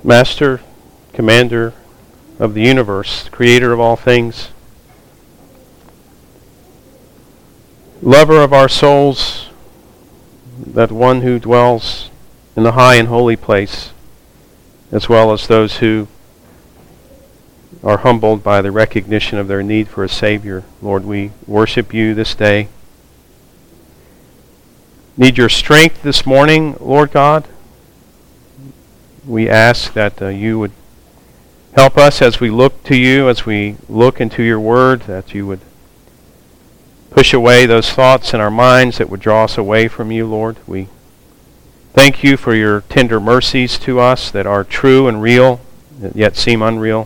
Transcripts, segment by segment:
Master, Commander of the universe, Creator of all things, Lover of our souls, that one who dwells in the high and holy place, as well as those who are humbled by the recognition of their need for a Savior. Lord, we worship you this day. Need your strength this morning, Lord God. We ask that you would help us as we look to you, as we look into your word, that you would push away those thoughts in our minds that would draw us away from you, Lord. We thank you for your tender mercies to us that are true and real, yet seem unreal.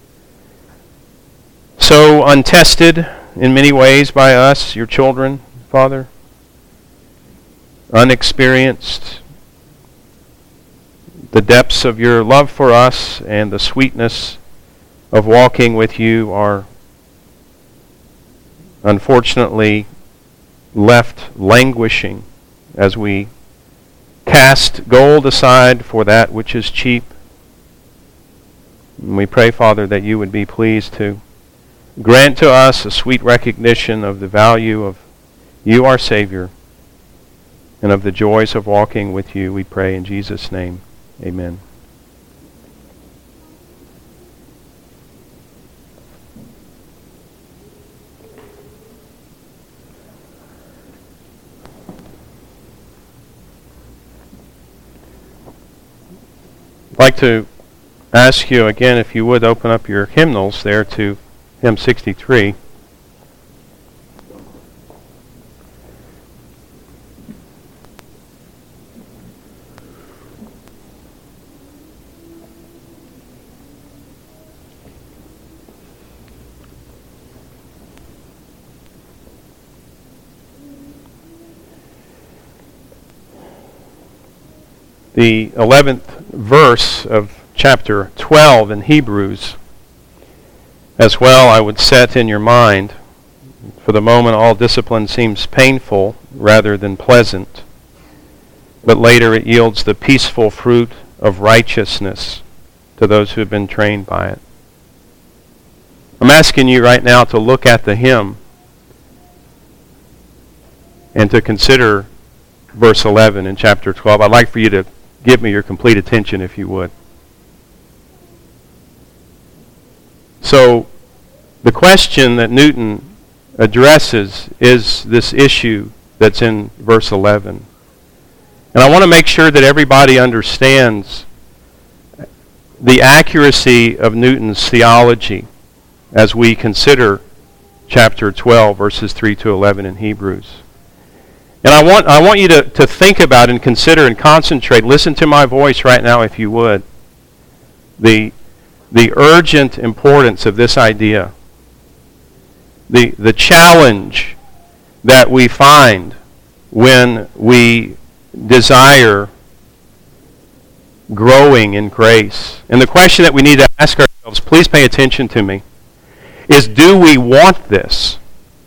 So untested in many ways by us, your children, Father. Unexperienced. The depths of your love for us and the sweetness of walking with you are unfortunately left languishing as we cast gold aside for that which is cheap. And we pray, Father, that you would be pleased to grant to us a sweet recognition of the value of you, our Savior, and of the joys of walking with you. We pray in Jesus' name. Amen. I'd like to ask you again if you would open up your hymnals there to hymn 63. The 11th verse of chapter 12 in Hebrews, as well, I would set in your mind. For the moment, all discipline seems painful rather than pleasant, but later it yields the peaceful fruit of righteousness to those who have been trained by it. I'm asking you right now to look at the hymn and to consider verse 11 in chapter 12. I'd like for you to give me your complete attention, if you would. So, the question that Newton addresses is this issue that's in verse 11. And I want to make sure that everybody understands the accuracy of Newton's theology as we consider chapter 12, verses 3 to 11 in Hebrews. And I want you to think about and consider and concentrate. Listen to my voice right now, if you would. The urgent importance of this idea. The challenge that we find when we desire growing in grace. And the question that we need to ask ourselves, please pay attention to me, is do we want this?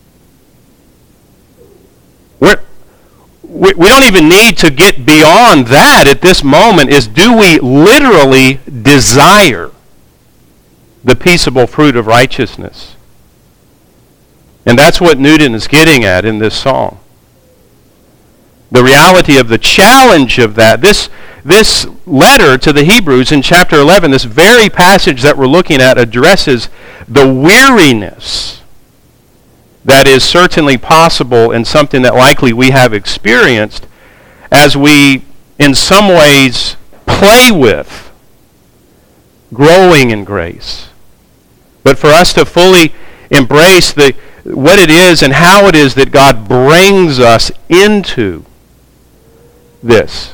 We don't even need to get beyond that at this moment, is do we literally desire the peaceable fruit of righteousness? And that's what Newton is getting at in this song. The reality of the challenge of that. This letter to the Hebrews in chapter 11, this very passage that we're looking at, addresses the weariness that is certainly possible and something that likely we have experienced as we, in some ways, play with growing in grace. But for us to fully embrace what it is and how it is that God brings us into this.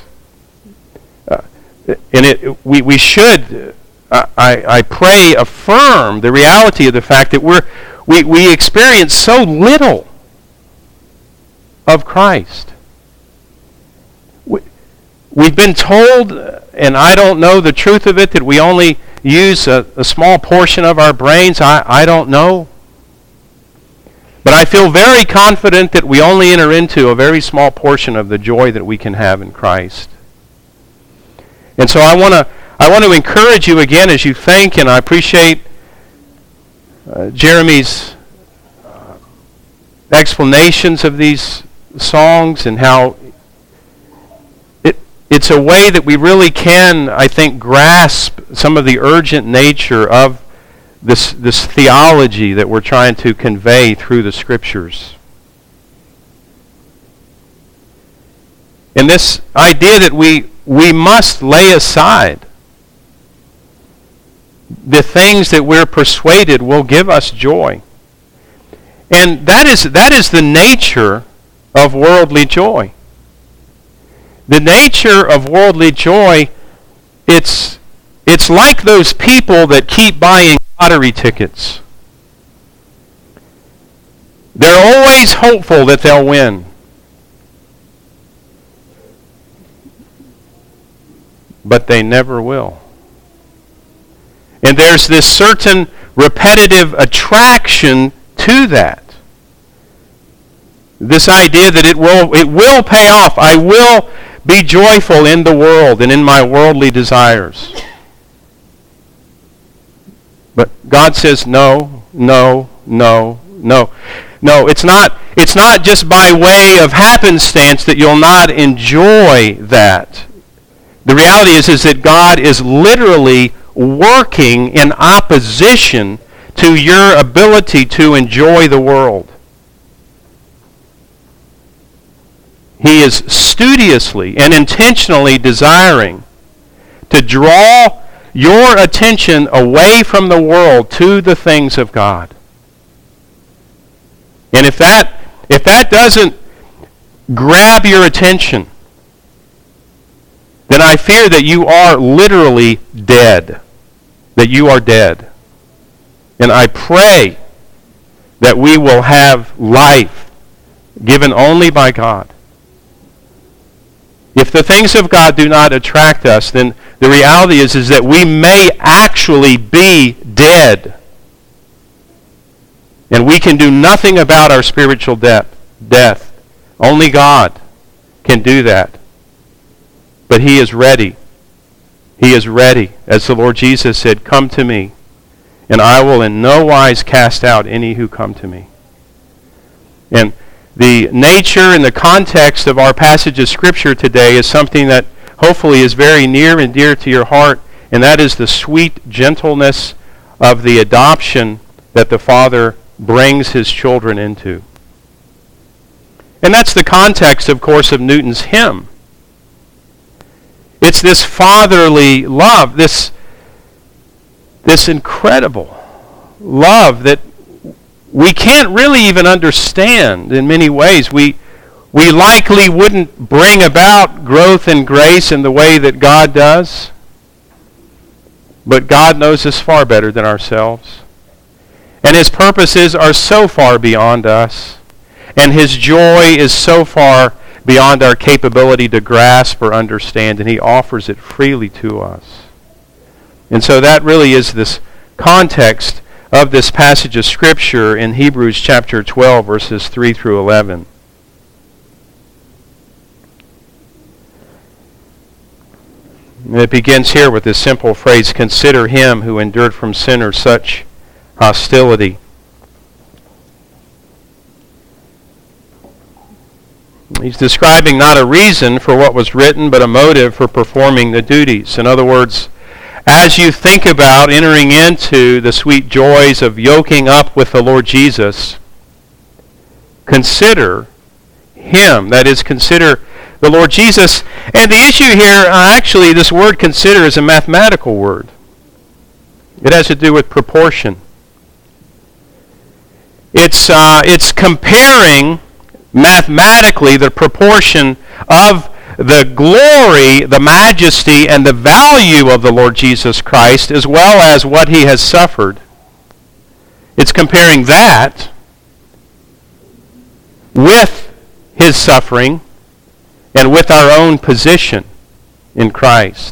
We should, I pray, affirm the reality of the fact that we experience so little of Christ. We've been told, and I don't know the truth of it, that we only use a small portion of our brains. I don't know. But I feel very confident that we only enter into a very small portion of the joy that we can have in Christ. And so I I want to encourage you again as you think, and I appreciate Jeremy's explanations of these songs and how it's a way that we really can, I think, grasp some of the urgent nature of this theology that we're trying to convey through the Scriptures. And this idea that we must lay aside the things that we're persuaded will give us joy. And that is the nature of worldly joy. The nature of worldly joy, it's like those people that keep buying lottery tickets. They're always hopeful that they'll win. But they never will. And there's this certain repetitive attraction to that. This idea that it will pay off. I will be joyful in the world and in my worldly desires. But God says no, no, no, no. No, it's not just by way of happenstance that you'll not enjoy that. The reality is that God is literally working in opposition to your ability to enjoy the world. He is studiously and intentionally desiring to draw your attention away from the world to the things of God. And if that doesn't grab your attention, then I fear that you are literally dead. That you are dead. And I pray that we will have life given only by God. If the things of God do not attract us, then the reality is that we may actually be dead. And we can do nothing about our spiritual death. Only God can do that. But He is ready. He is ready. As the Lord Jesus said, "Come to me, and I will in no wise cast out any who come to me." And the nature and the context of our passage of Scripture today is something that hopefully is very near and dear to your heart, and that is the sweet gentleness of the adoption that the Father brings His children into. And that's the context, of course, of Newton's hymn. It's this fatherly love, this incredible love that we can't really even understand in many ways. We likely wouldn't bring about growth and grace in the way that God does. But God knows us far better than ourselves. And His purposes are so far beyond us. And His joy is so far beyond our capability to grasp or understand. And He offers it freely to us. And so that really is this context of this passage of Scripture in Hebrews chapter 12, verses 3 through 11. And it begins here with this simple phrase, "Consider Him who endured from sinners such hostility." He's describing not a reason for what was written, but a motive for performing the duties. In other words, as you think about entering into the sweet joys of yoking up with the Lord Jesus, consider Him. That is, consider the Lord Jesus. And the issue here, actually, this word consider is a mathematical word. It has to do with proportion. It's comparing mathematically the proportion of the glory, the majesty, and the value of the Lord Jesus Christ, as well as what He has suffered. It's comparing that with His suffering and with our own position in Christ.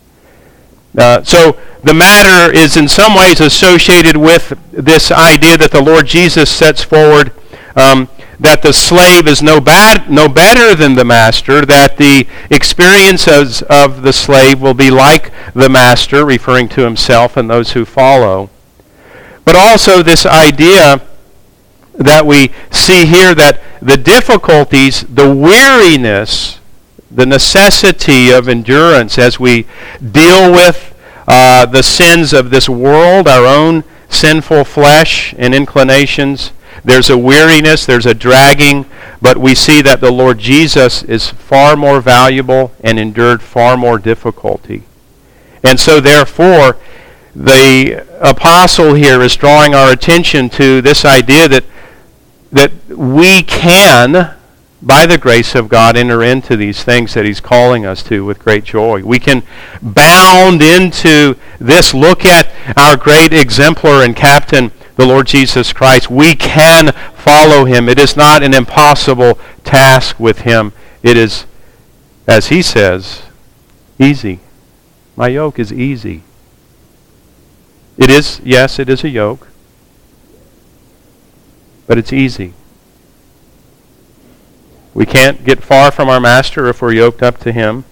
So the matter is in some ways associated with this idea that the Lord Jesus sets forward, that the slave is no better than the master, that the experiences of the slave will be like the master, referring to himself and those who follow. But also this idea that we see here that the difficulties, the weariness, the necessity of endurance as we deal with the sins of this world, our own sinful flesh and inclinations. There's a weariness, there's a dragging, but we see that the Lord Jesus is far more valuable and endured far more difficulty. And so therefore, the apostle here is drawing our attention to this idea that we can, by the grace of God, enter into these things that he's calling us to with great joy. We can bound into this. Look at our great exemplar and captain, the Lord Jesus Christ. We can follow him. It is not an impossible task with him. It is, as he says, easy. My yoke is easy. It is, yes, it is a yoke, but it's easy. We can't get far from our master if we're yoked up to him.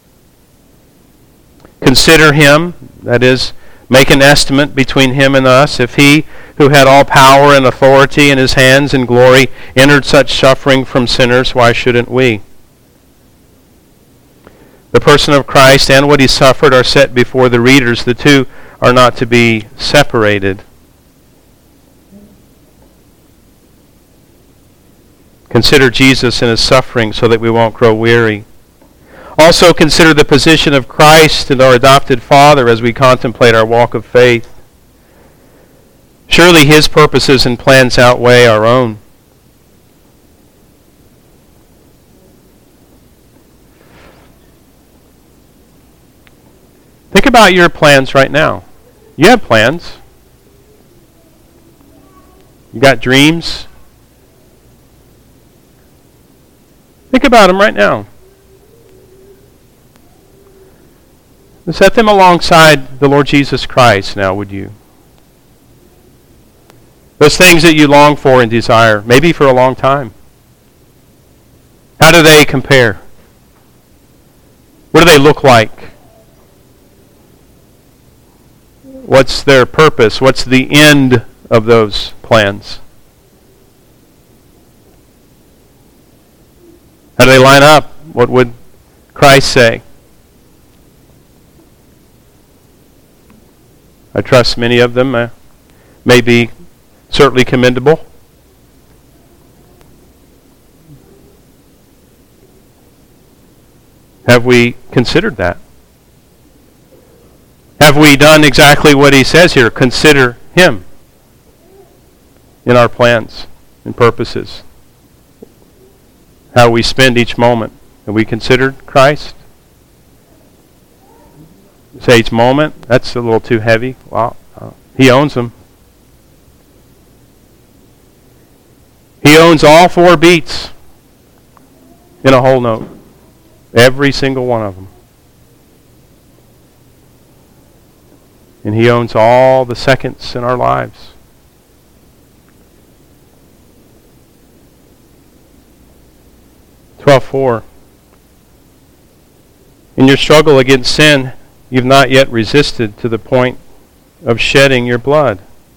Consider him, that is, make an estimate between him and us. If he, who had all power and authority in his hands and glory, entered such suffering from sinners, why shouldn't we? The person of Christ and what he suffered are set before the readers. The two are not to be separated. Consider Jesus in his suffering so that we won't grow weary. Also consider the position of Christ and our adopted Father as we contemplate our walk of faith. Surely his purposes and plans outweigh our own. Think about your plans right now. You have plans. You got dreams. Think about them right now. Set them alongside the Lord Jesus Christ now, would you? Those things that you long for and desire, maybe for a long time. How do they compare? What do they look like? What's their purpose? What's the end of those plans? How do they line up? What would Christ say? I trust many of them may be certainly commendable. Have we considered that? Have we done exactly what he says here? Consider him in our plans and purposes. How we spend each moment. Have we considered Christ? Say each moment, that's a little too heavy. Wow, he owns them. He owns all 4 beats in a whole note. Every single one of them. And he owns all the seconds in our lives. (12:4). In your struggle against sin, you've not yet resisted to the point of shedding your blood.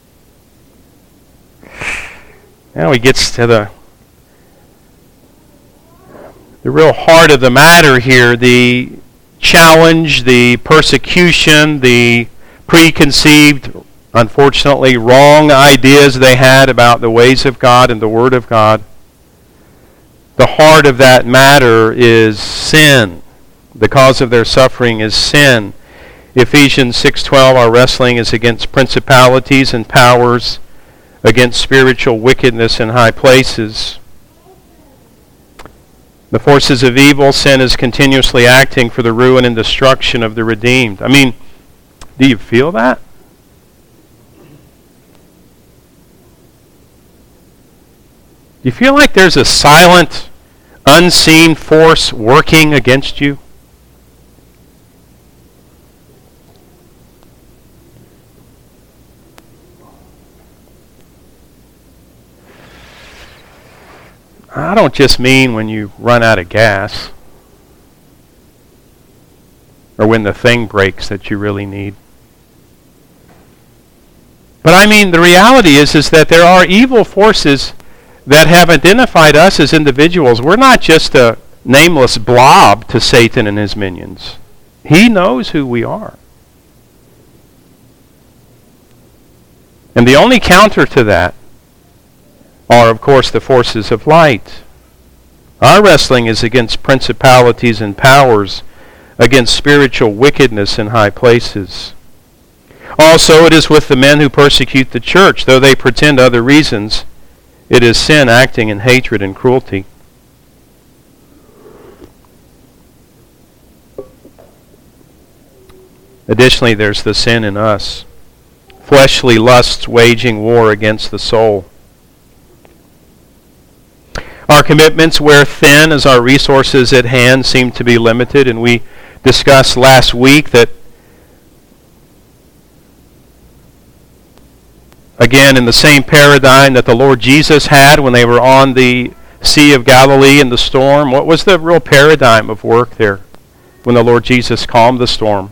Now he gets to the real heart of the matter here, the challenge, the persecution, the preconceived, unfortunately wrong ideas they had about the ways of God and the Word of God. The heart of that matter is sin. The cause of their suffering is sin. Ephesians 6:12, our wrestling is against principalities and powers, against spiritual wickedness in high places. The forces of evil, sin is continuously acting for the ruin and destruction of the redeemed. I mean, do you feel that? Do you feel like there's a silent, unseen force working against you? I don't just mean when you run out of gas or when the thing breaks that you really need. But I mean, the reality is that there are evil forces that have identified us as individuals. We're not just a nameless blob to Satan and his minions. He knows who we are. And the only counter to that are, of course, the forces of light. Our wrestling is against principalities and powers, against spiritual wickedness in high places. Also, it is with the men who persecute the church. Though they pretend other reasons, it is sin acting in hatred and cruelty. Additionally, there's the sin in us. Fleshly lusts waging war against the soul. Our commitments wear thin as our resources at hand seem to be limited, and we discussed last week that, again, in the same paradigm that the Lord Jesus had when they were on the Sea of Galilee in the storm, what was the real paradigm of work there when the Lord Jesus calmed the storm?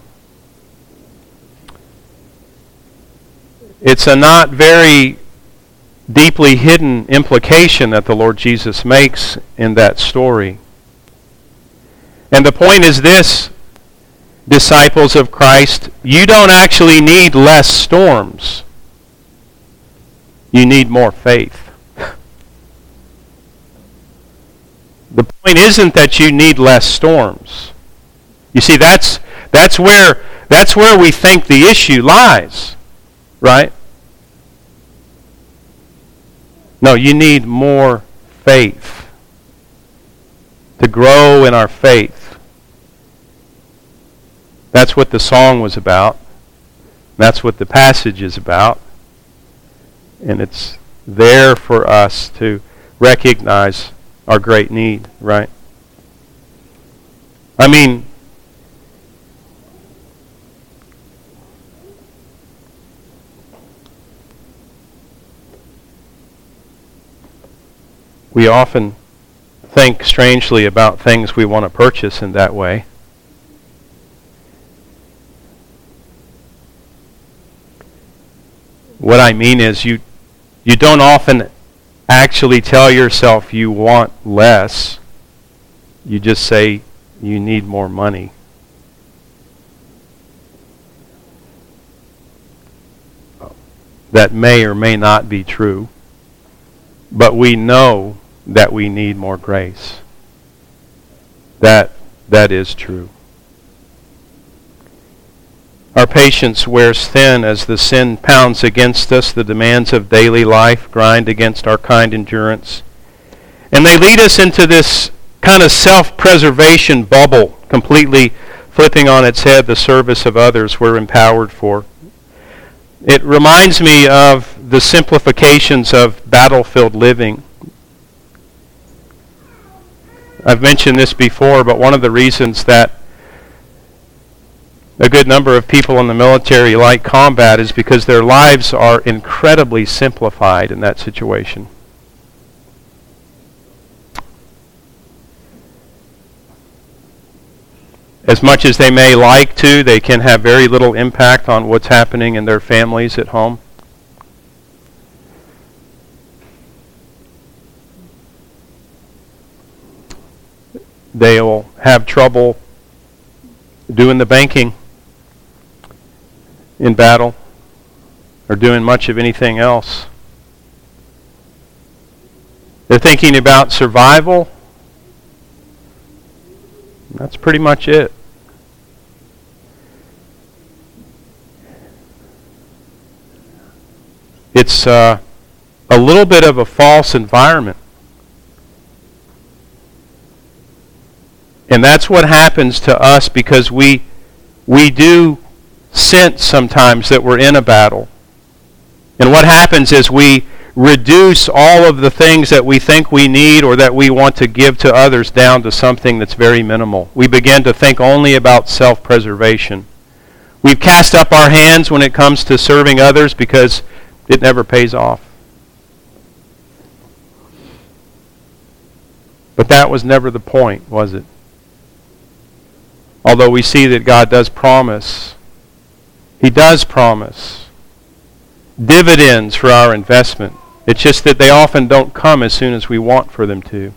It's a not very deeply hidden implication that the Lord Jesus makes in that story. And the point is this, disciples of Christ, you don't actually need less storms. You need more faith. The point isn't that you need less storms. You see, that's where we think the issue lies, right? No, you need more faith to grow in our faith. That's what the song was about. That's what the passage is about. And it's there for us to recognize our great need, right? I mean, we often think strangely about things we want to purchase in that way. What I mean is you don't often actually tell yourself you want less. You just say you need more money. That may or may not be true, but we know that we need more grace. That is true. Our patience wears thin as the sin pounds against us. The demands of daily life grind against our kind endurance. And they lead us into this kind of self-preservation bubble, completely flipping on its head the service of others we're empowered for. It reminds me of the simplifications of battlefield living. I've mentioned this before, but one of the reasons that a good number of people in the military like combat is because their lives are incredibly simplified in that situation. As much as they may like to, they can have very little impact on what's happening in their families at home. They'll have trouble doing the banking in battle or doing much of anything else. They're thinking about survival. That's pretty much it. It's a little bit of a false environment. And that's what happens to us because we do sense sometimes that we're in a battle. And what happens is we reduce all of the things that we think we need or that we want to give to others down to something that's very minimal. We begin to think only about self-preservation. We've cast up our hands when it comes to serving others because it never pays off. But that was never the point, was it? Although we see that God does promise, He does promise dividends for our investment. It's just that they often don't come as soon as we want for them to.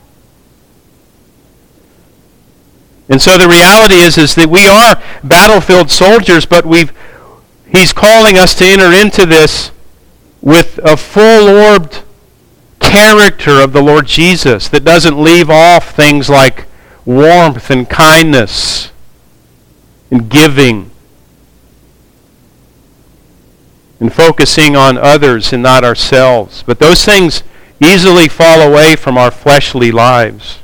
And so the reality is that we are battlefield soldiers, but He's calling us to enter into this with a full-orbed character of the Lord Jesus that doesn't leave off things like warmth and kindness and giving and focusing on others and not ourselves. But those things easily fall away from our fleshly lives.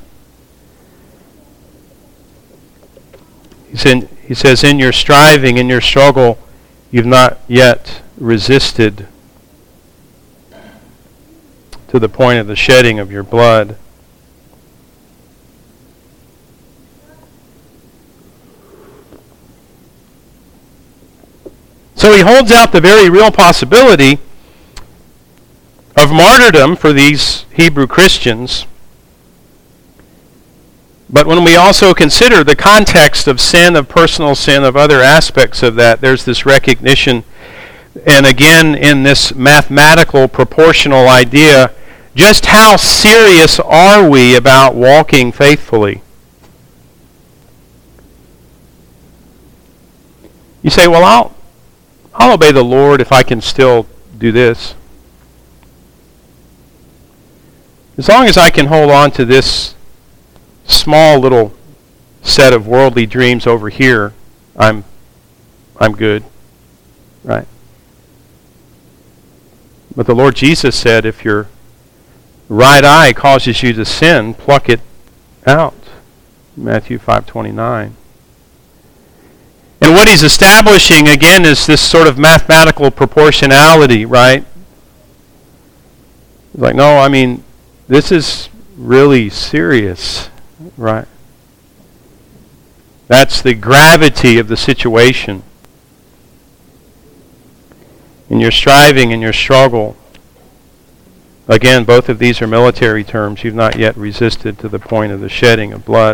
He says, in your striving, in your struggle, you've not yet resisted to the point of the shedding of your blood. So he holds out the very real possibility of martyrdom for these Hebrew Christians. But when we also consider the context of sin, of personal sin, of other aspects of that, there's this recognition, and again in this mathematical proportional idea, just how serious are we about walking faithfully? You say, well, I'll obey the Lord if I can still do this. As long as I can hold on to this small little set of worldly dreams over here, I'm good. Right? But the Lord Jesus said, if your right eye causes you to sin, pluck it out. Matthew 5:29. And what he's establishing, again, is this sort of mathematical proportionality, right? It's like, no, I mean, this is really serious, right? That's the gravity of the situation. In your striving, in your struggle, again, both of these are military terms. You've not yet resisted to the point of the shedding of blood.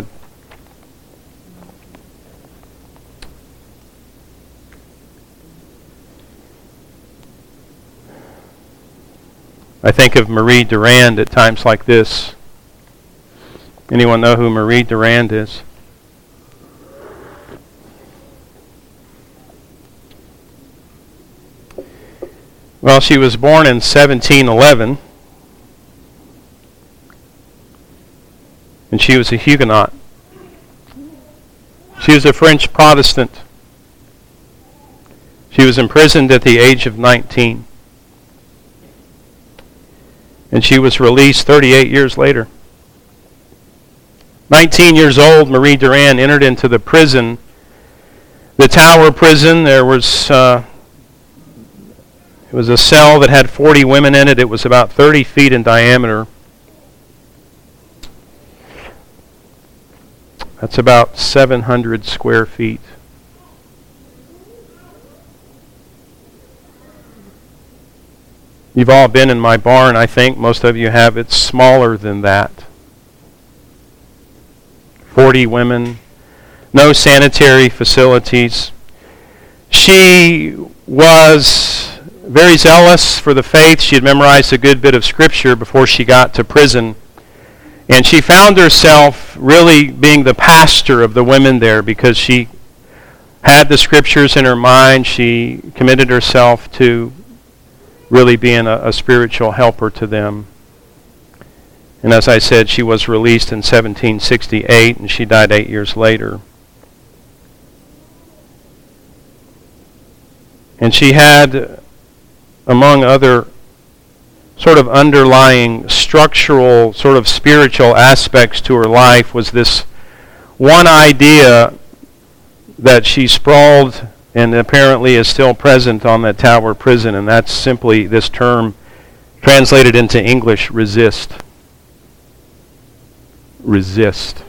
I think of Marie Durand at times like this. Anyone know who Marie Durand is? Well, she was born in 1711, and she was a Huguenot. She was a French Protestant. She was imprisoned at the age of 19. And she was released 38 years later. 19 years old, Marie Durand entered into the prison, the Tower prison. There was it was a cell that had 40 women in it. It was about 30 feet in diameter. That's about 700 square feet. You've all been in my barn, I think. Most of you have. It's smaller than that. 40 women. No sanitary facilities. She was very zealous for the faith. She had memorized a good bit of Scripture before she got to prison. And she found herself really being the pastor of the women there because she had the Scriptures in her mind. She committed herself to really being a spiritual helper to them. And as I said, she was released in 1768, and she died 8 years later. And she had, among other sort of underlying structural, sort of spiritual aspects to her life, was this one idea that she sprawled and apparently is still present on that Tower prison, and that's simply this term translated into English: resist. Resist.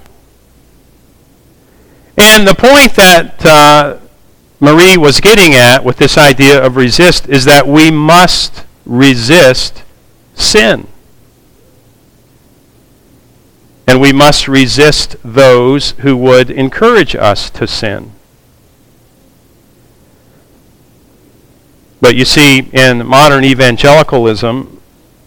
And the point that Marie was getting at with this idea of resist is that we must resist sin. And we must resist those who would encourage us to sin. But you see, in modern evangelicalism,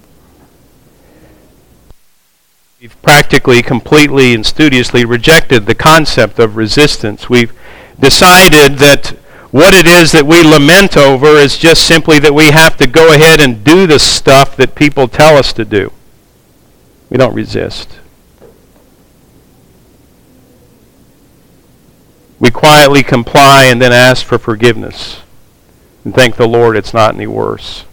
we've practically, completely, and studiously rejected the concept of resistance. We've decided that what it is that we lament over is just simply that we have to go ahead and do the stuff that people tell us to do. We don't resist. We quietly comply and then ask for forgiveness. And thank the Lord it's not any worse.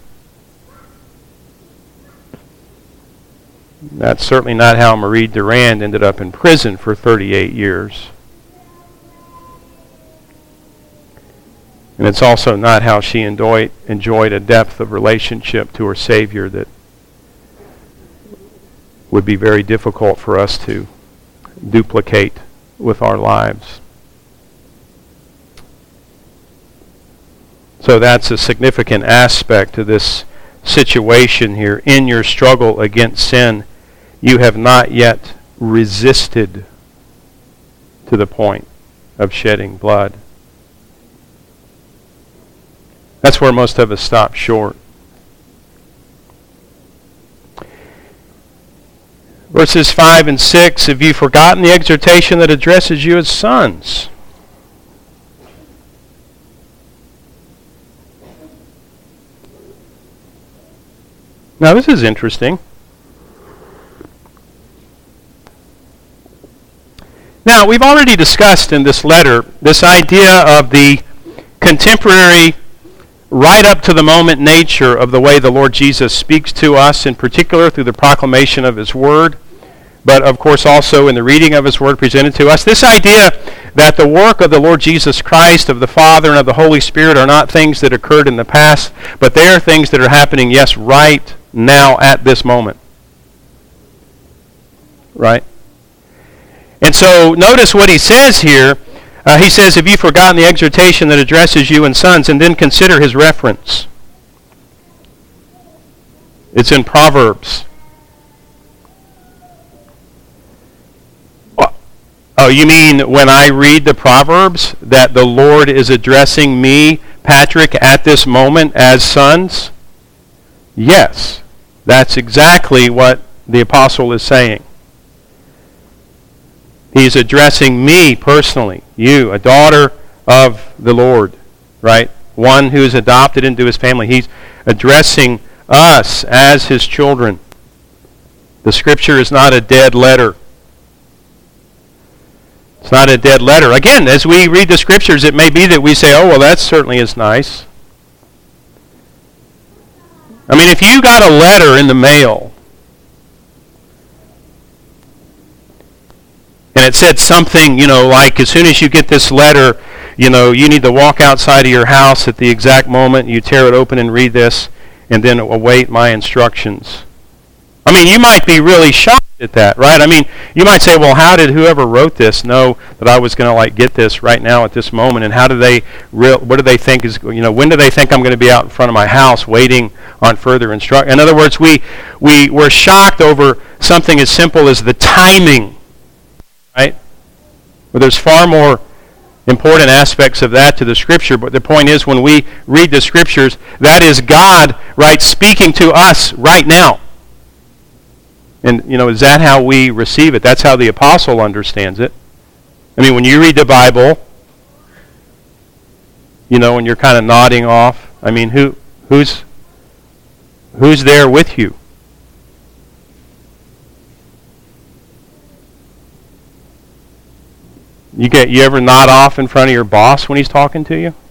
That's certainly not how Marie Durand ended up in prison for 38 years. And it's also not how she enjoyed a depth of relationship to her Savior that would be very difficult for us to duplicate with our lives. So that's a significant aspect to this situation here. In your struggle against sin, you have not yet resisted to the point of shedding blood. That's where most of us stop short. Verses 5 and 6, have you forgotten the exhortation that addresses you as sons? Now this is interesting. Now we've already discussed in this letter this idea of the contemporary, right up to the moment nature of the way the Lord Jesus speaks to us, in particular through the proclamation of His Word, but of course also in the reading of His Word presented to us. This idea that the work of the Lord Jesus Christ, of the Father, and of the Holy Spirit are not things that occurred in the past, but they are things that are happening, yes, right now at this moment. Right? And so notice what he says here. He says, have you forgotten the exhortation that addresses you and sons? And then consider his reference. It's in Proverbs. Oh, you mean when I read the Proverbs that the Lord is addressing me, Patrick, at this moment as sons? Yes, that's exactly what the apostle is saying. He's addressing me personally, you, a daughter of the Lord, right? One who is adopted into his family. He's addressing us as his children. The Scripture is not a dead letter. It's not a dead letter. Again, as we read the Scriptures, it may be that we say, oh, well, that certainly is nice. I mean, if you got a letter in the mail, and it said something, like as soon as you get this letter, you need to walk outside of your house at the exact moment, you tear it open and read this, and then await my instructions. I mean, you might be really shocked at that, right? I mean, you might say, well, how did whoever wrote this know that I was going to get this right now at this moment? And how do they, what do they think is, when do they think I'm going to be out in front of my house waiting on further instruction? In other words, we were shocked over something as simple as the timing, right? Well, there's far more important aspects of that to the Scripture, but the point is when we read the Scriptures, that is God, right, speaking to us right now. And, is that how we receive it? That's how the apostle understands it. I mean, when you read the Bible, and you're kind of nodding off, I mean, who's there with you? You ever nod off in front of your boss when he's talking to you?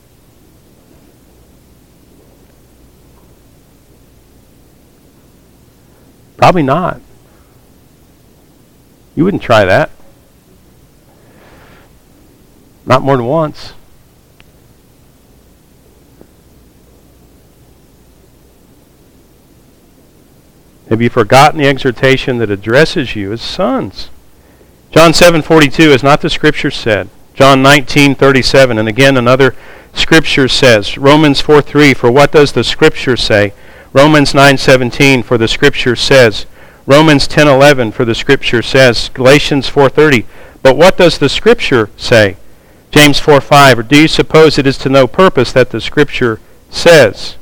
Probably not. You wouldn't try that. Not more than once. Have you forgotten the exhortation that addresses you as sons? John 7:42 is not the Scripture said. John 19:37, and again another Scripture says. Romans 4:3, for what does the Scripture say? Romans 9:17, for the Scripture says. Romans 10:11, for the Scripture says. Galatians 4:30, but what does the Scripture say? James 4:5, or do you suppose it is to no purpose that the Scripture says?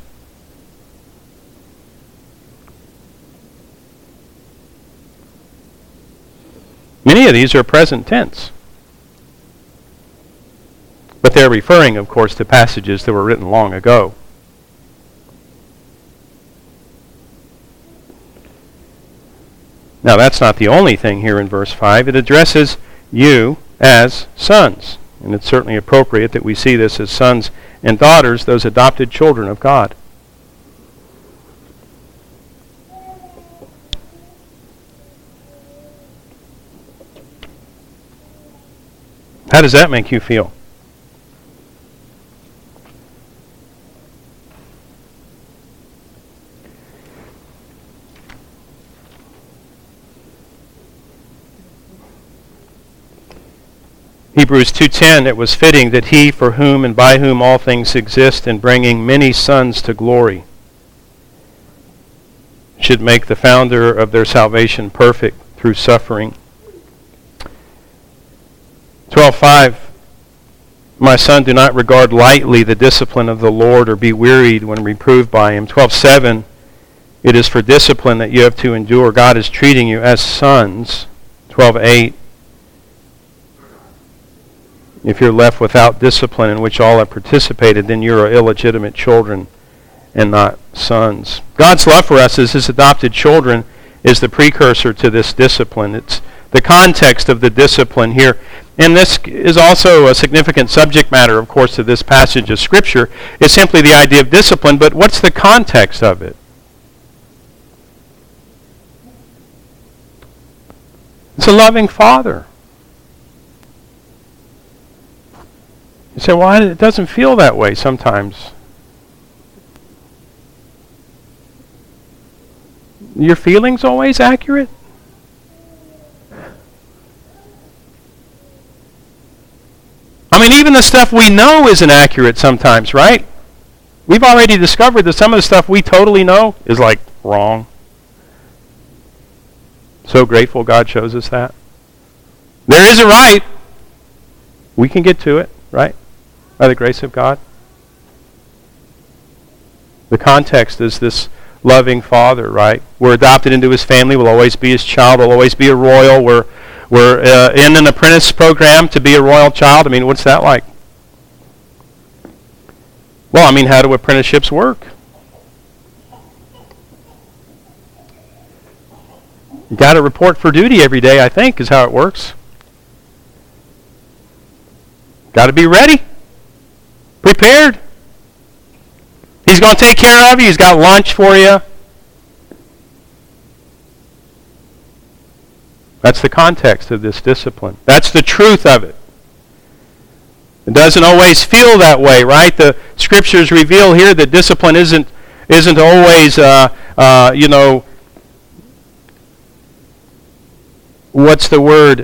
Many of these are present tense. But they're referring, of course, to passages that were written long ago. Now, that's not the only thing here in verse 5. It addresses you as sons. And it's certainly appropriate that we see this as sons and daughters, those adopted children of God. How does that make you feel? Hebrews 2:10, it was fitting that he for whom and by whom all things exist in bringing many sons to glory should make the founder of their salvation perfect through suffering. 12:5, my son, do not regard lightly the discipline of the Lord or be wearied when reproved by him. 12:7, it is for discipline that you have to endure. God is treating you as sons. 12:8, if you're left without discipline in which all have participated, then you are illegitimate children and not sons. God's love for us as his adopted children is the precursor to this discipline. It's the context of the discipline here. And this is also a significant subject matter, of course, to this passage of Scripture. It's simply the idea of discipline, but what's the context of it? It's a loving father. You say, well, it doesn't feel that way sometimes. Your feelings always accurate? I mean, even the stuff we know isn't accurate sometimes, right? We've already discovered that some of the stuff we totally know is like wrong. So grateful God shows us that. There is a right. We can get to it, right? By the grace of God. The context is this loving father, right? We're adopted into his family. We'll always be his child. We'll always be a royal. We're in an apprentice program to be a royal child. I mean, what's that like? Well, I mean, how do apprenticeships work? You got to report for duty every day, I think, is how it works. Got to be ready. Prepared. He's going to take care of you. He's got lunch for you. That's the context of this discipline. That's the truth of it. It doesn't always feel that way, right? The Scriptures reveal here that discipline isn't always, what's the word?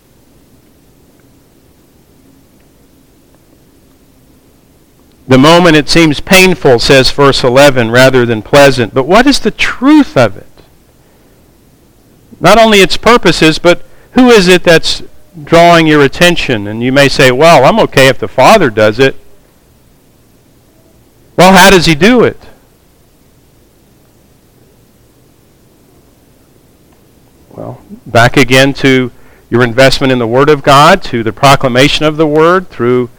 The moment it seems painful, says verse 11, rather than pleasant. But what is the truth of it? Not only its purposes, but who is it that's drawing your attention? And you may say, well, I'm okay if the Father does it. Well, how does he do it? Well, back again to your investment in the Word of God, to the proclamation of the Word through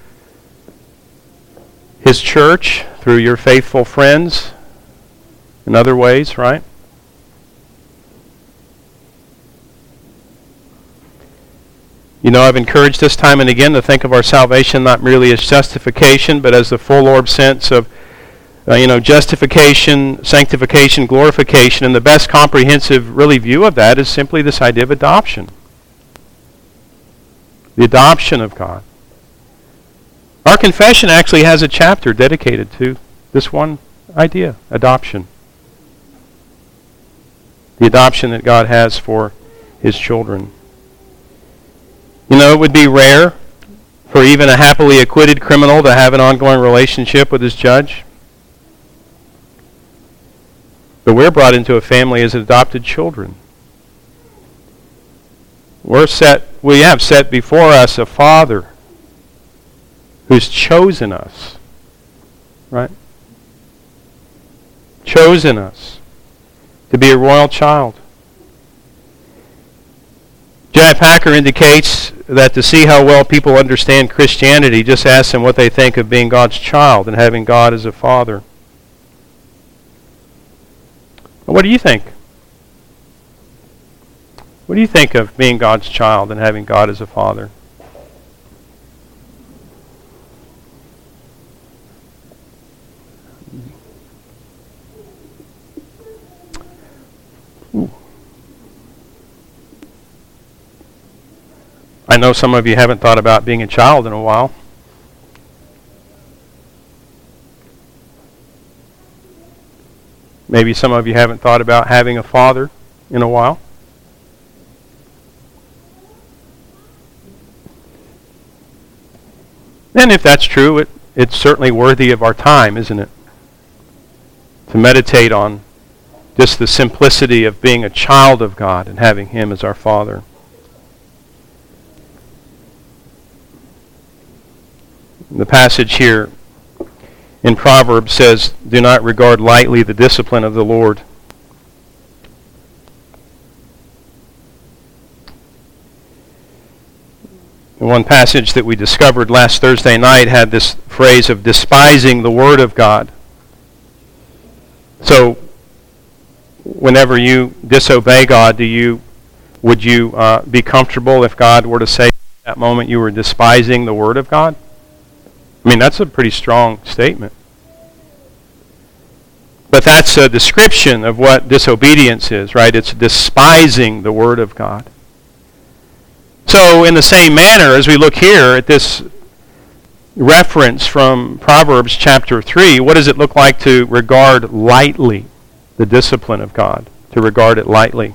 his church, through your faithful friends, in other ways, right? You know, I've encouraged us time and again to think of our salvation not merely as justification, but as the full orb sense of, justification, sanctification, glorification. And the best comprehensive, really, view of that is simply this idea of adoption. The adoption of God. Our confession actually has a chapter dedicated to this one idea, adoption. The adoption that God has for his children. You know, it would be rare for even a happily acquitted criminal to have an ongoing relationship with his judge. But we're brought into a family as adopted children. We have set before us a Father who's chosen us, right? Chosen us to be a royal child. J.I. Packer indicates that to see how well people understand Christianity, just ask them what they think of being God's child and having God as a father. What do you think? What do you think of being God's child and having God as a father? I know some of you haven't thought about being a child in a while. Maybe some of you haven't thought about having a father in a while. And if that's true, it's certainly worthy of our time, isn't it? To meditate on just the simplicity of being a child of God and having Him as our Father. The passage here in Proverbs says, "Do not regard lightly the discipline of the Lord." And one passage that we discovered last Thursday night had this phrase of despising the Word of God. So, whenever you disobey God, would you be comfortable if God were to say at that moment you were despising the Word of God? I mean, that's a pretty strong statement. But that's a description of what disobedience is, right? It's despising the Word of God. So, in the same manner, as we look here at this reference from Proverbs chapter 3, what does it look like to regard lightly the discipline of God? To regard it lightly.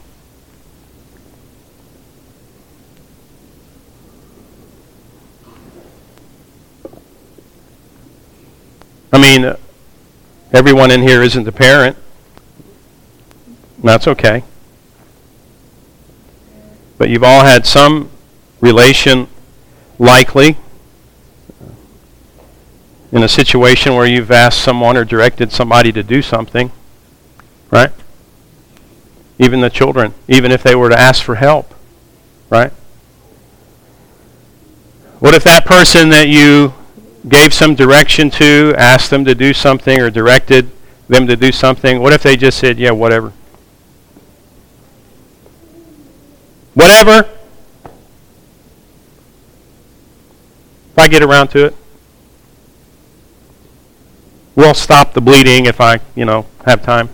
I mean, everyone in here isn't a parent. That's okay. But you've all had some relation, likely, in a situation where you've asked someone or directed somebody to do something, right? Even the children, even if they were to ask for help, right? What if that person that you gave some direction to, asked them to do something or directed them to do something, what if they just said, yeah, whatever? Whatever. If I get around to it. We'll stop the bleeding if I, have time.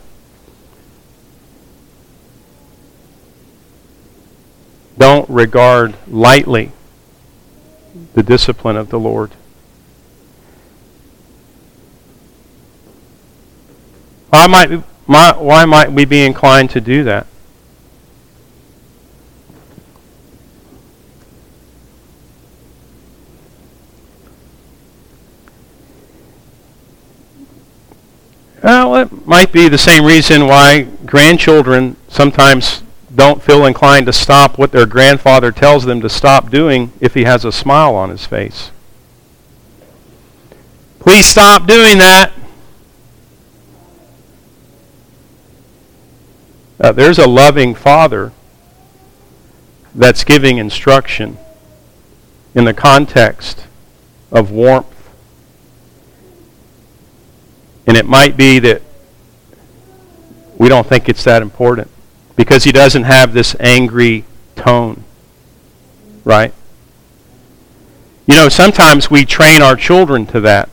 Don't regard lightly the discipline of the Lord. Why might we be inclined to do that? Well, it might be the same reason why grandchildren sometimes don't feel inclined to stop what their grandfather tells them to stop doing if he has a smile on his face. Please stop doing that. There's a loving father that's giving instruction in the context of warmth. And it might be that we don't think it's that important because he doesn't have this angry tone, right? Sometimes we train our children to that.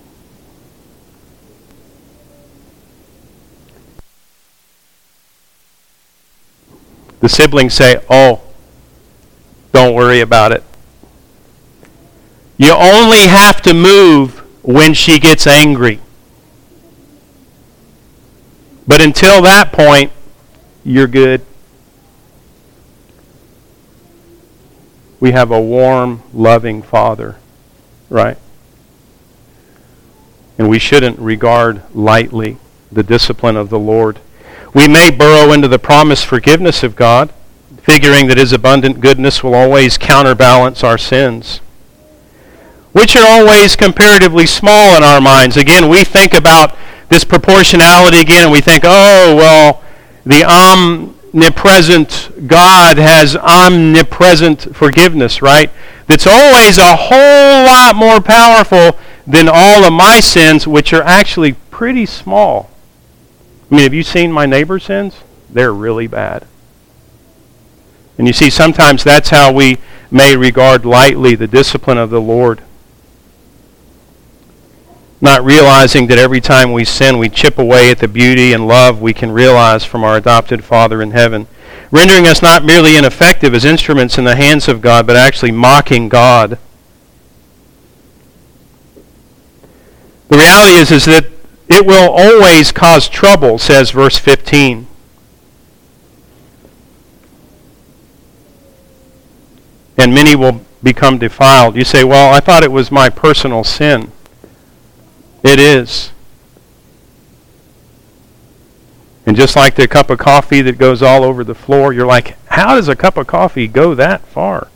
The siblings say, oh, don't worry about it. You only have to move when she gets angry. But until that point, you're good. We have a warm, loving Father, right? And we shouldn't regard lightly the discipline of the Lord. We may burrow into the promised forgiveness of God. figuring that His abundant goodness will always counterbalance our sins, which are always comparatively small in our minds. Again, we think about this proportionality again, and we think, oh, well, the omnipresent God has omnipresent forgiveness, right? That's always a whole lot more powerful than all of my sins, which are actually pretty small. I mean, have you seen my neighbor's sins? They're really bad. And you see, sometimes that's how we may regard lightly the discipline of the Lord. Not realizing that every time we sin, we chip away at the beauty and love we can realize from our adopted Father in heaven, rendering us not merely ineffective as instruments in the hands of God, but actually mocking God. The reality is that it will always cause trouble, says verse 15. And many will become defiled. You say, well, I thought it was my personal sin. It is. And just like the cup of coffee that goes all over the floor, you're like, how does a cup of coffee go that far?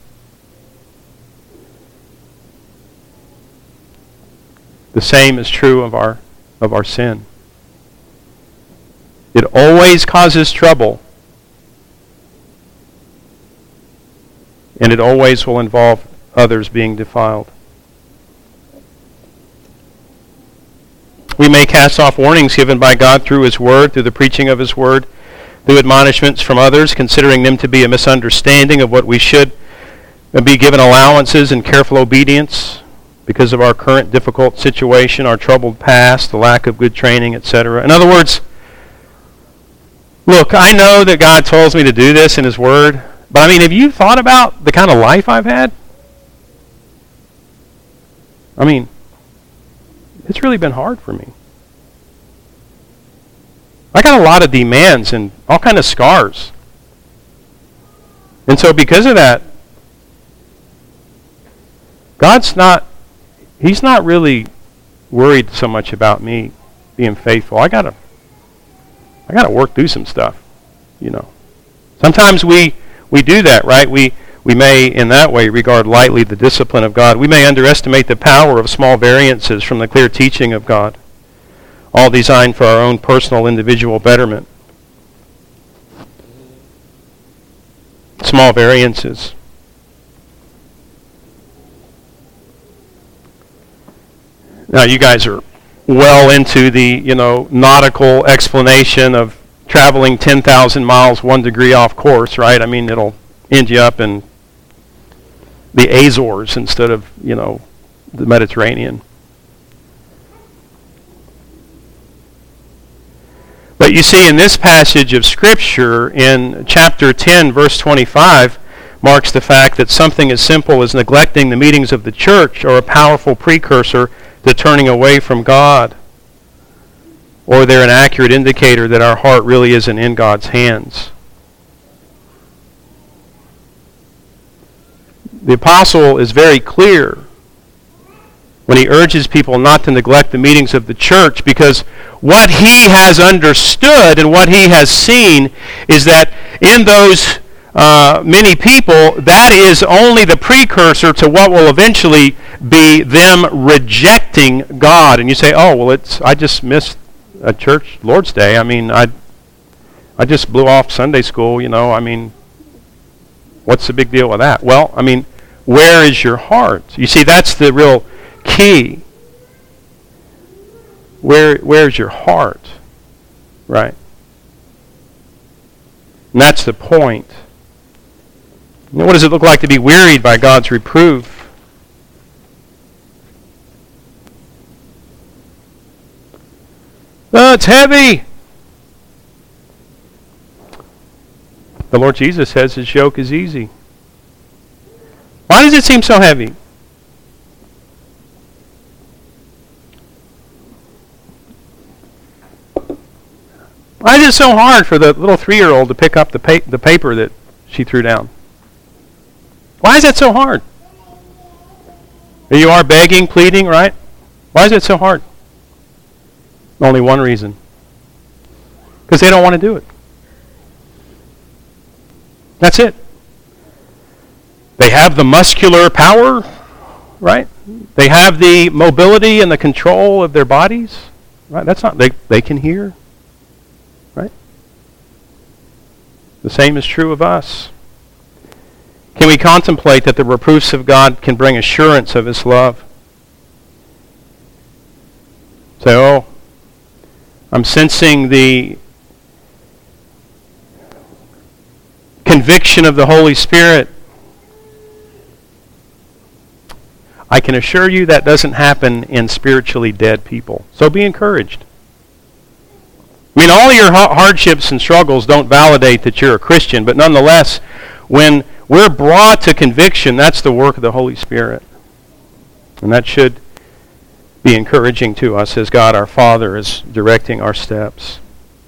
The same is true of our sin. It always causes trouble. And it always will involve others being defiled. We may cast off warnings given by God through His Word, through the preaching of His Word, through admonishments from others, considering them to be a misunderstanding of what we should be given allowances and careful obedience because of our current difficult situation, our troubled past, the lack of good training, etc. In other words, look, I know that God tells me to do this in His Word, but I mean, have you thought about the kind of life I've had? I mean, it's really been hard for me. I got a lot of demands and all kind of scars. And so because of that, He's not really worried so much about me being faithful. I gotta work through some stuff, you know. Sometimes we do that, right? We may, in that way, regard lightly the discipline of God. We may underestimate the power of small variances from the clear teaching of God, all designed for our own personal individual betterment. Small variances. Now, you guys are well into the, nautical explanation of traveling 10,000 miles 1 degree off course, right? I mean, it'll end you up in the Azores instead of, the Mediterranean. But you see, in this passage of Scripture, in chapter 10, verse 25, marks the fact that something as simple as neglecting the meetings of the church are a powerful precursor to turning away from God. Or they're an accurate indicator that our heart really isn't in God's hands. The apostle is very clear when he urges people not to neglect the meetings of the church, because what he has understood and what he has seen is that in those many people, that is only the precursor to what will eventually be them rejecting God. And you say, oh, well, I just missed a church Lord's Day. I mean, I just blew off Sunday school, I mean, what's the big deal with that? Well, I mean, where is your heart? You see, that's the real key. Where's your heart? Right? And that's the point. What does it look like to be wearied by God's reproof? Oh, it's heavy. The Lord Jesus says His yoke is easy. Why does it seem so heavy? Why is it so hard for the little 3-year-old to pick up the paper that she threw down? Why is that so hard? Here you are begging, pleading, right? Why is it so hard? Only one reason. Because they don't want to do it. That's it. They have the muscular power, right? They have the mobility and the control of their bodies, right? That's not, they can hear, right? The same is true of us. Can we contemplate that the reproofs of God can bring assurance of His love? Say, oh, I'm sensing the conviction of the Holy Spirit. I can assure you that doesn't happen in spiritually dead people. So be encouraged. I mean, all your hardships and struggles don't validate that you're a Christian, but nonetheless, when we're brought to conviction, that's the work of the Holy Spirit. And that should be encouraging to us as God our Father is directing our steps.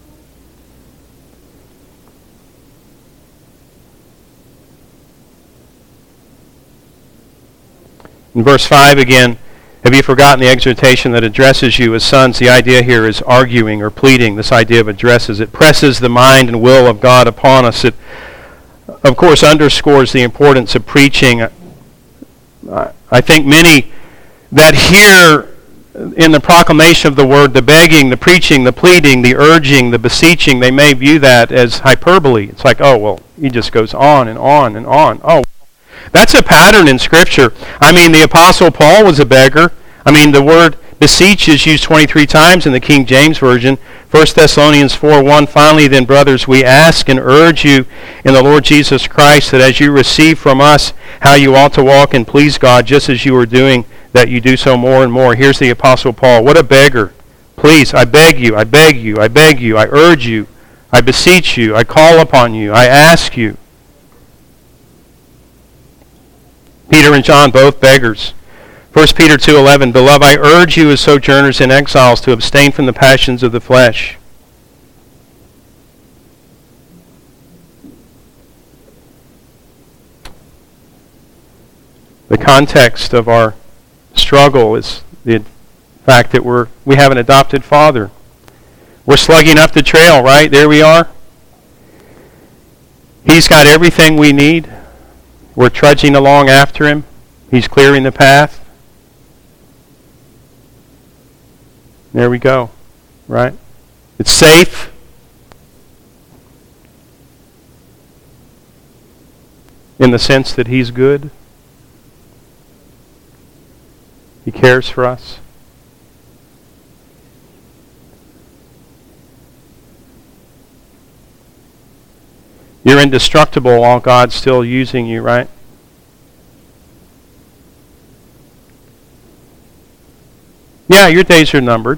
In verse 5 again, have you forgotten the exhortation that addresses you as sons? The idea here is arguing or pleading. This idea of addresses. It presses the mind and will of God upon us. It, of course, underscores the importance of preaching. I think many that hear in the proclamation of the word, the begging, the preaching, the pleading, the urging, the beseeching, they may view that as hyperbole. It's like, oh, well, he just goes on and on and on. Oh, that's a pattern in Scripture. I mean, the Apostle Paul was a beggar. I mean, the word beseech is used 23 times in the King James Version. 1 Thessalonians 4:1, finally then, brothers, we ask and urge you in the Lord Jesus Christ that as you receive from us how you ought to walk and please God, just as you are doing, that you do so more and more. Here's the Apostle Paul. What a beggar. Please, I beg you, I beg you, I beg you, I urge you, I beseech you, I call upon you, I ask you. Peter and John, both beggars. 1 Peter 2:11, beloved, I urge you as sojourners and exiles to abstain from the passions of the flesh. The context of our struggle is the fact that we have an adopted father. We're slugging up the trail, right? There we are. He's got everything we need. We're trudging along after him. He's clearing the path. There we go, right? It's safe. In the sense that he's good. He cares for us. You're indestructible while God's still using you, right? Yeah, your days are numbered.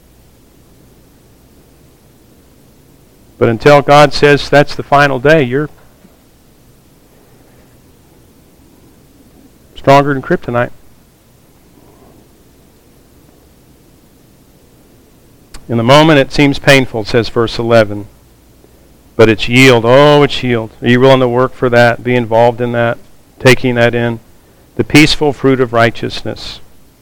But until God says that's the final day, you're stronger than kryptonite. In the moment it seems painful, says verse 11. But it's yield. Oh, it's yield. Are you willing to work for that? Be involved in that? Taking that in? The peaceful fruit of righteousness.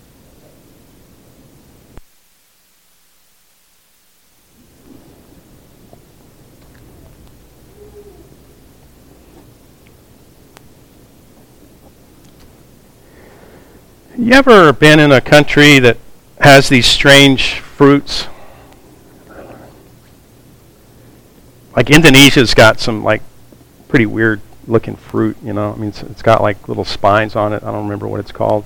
You ever been in a country that has these strange fruits? Like Indonesia's got some like pretty weird looking fruit, you know. I mean, it's got like little spines on it. I don't remember what it's called.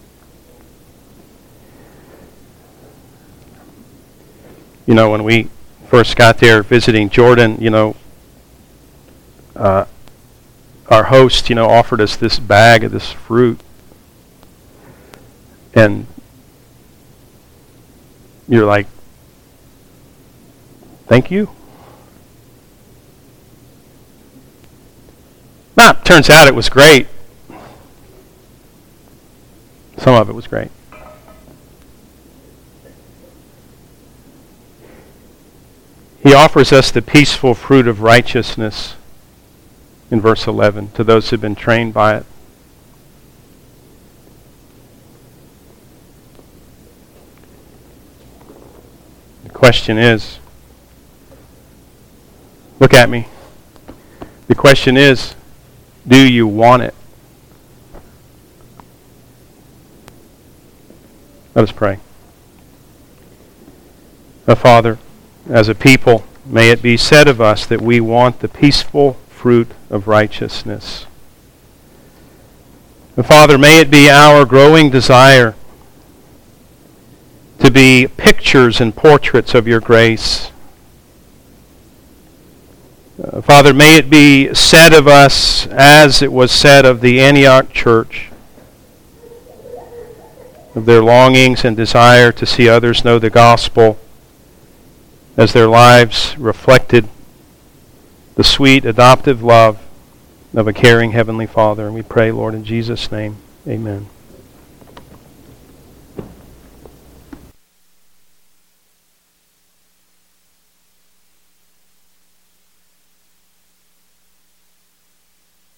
You know, when we first got there visiting Jordan, you know, our host, you know, offered us this bag of this fruit. And you're like, thank you? Now, it turns out it was great. Some of it was great. He offers us the peaceful fruit of righteousness in verse 11 to those who have been trained by it. The question is, look at me. The question is, do you want it? Let us pray. Father, as a people, may it be said of us that we want the peaceful fruit of righteousness. Father, may it be our growing desire to be pictures and portraits of your grace. Father, may it be said of us as it was said of the Antioch church, of their longings and desire to see others know the gospel as their lives reflected the sweet adoptive love of a caring Heavenly Father. And we pray, Lord, in Jesus' name, amen.